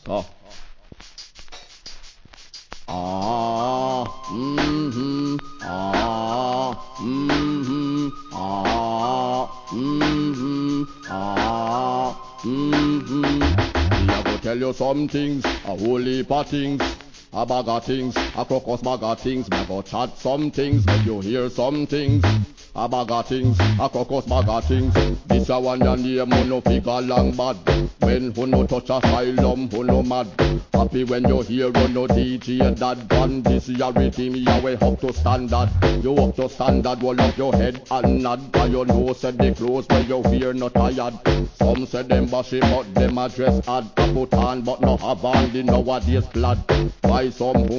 Ah. Ah, mm-hmm, ah, mm-hmm, ah, mm-hmm, ah, mm-hmm. Me a go tell you some things, a whole heap of things, a bag of things, a crocus bag of things. Me a go chat some things, make you hear some things. A bag of things, a crocus bag of things. This a one ya name, who no figure long bad. When who no touch asylum, who no mad. Happy when you hear on no DJ that band. This your rhythm, you way up to standard. You up to standard, roll up your head and nod. Cause you know said the clothes when you wear not tired. Some say them bashy but them a dress hard. Put on but no have on the nowadays blood. Buy some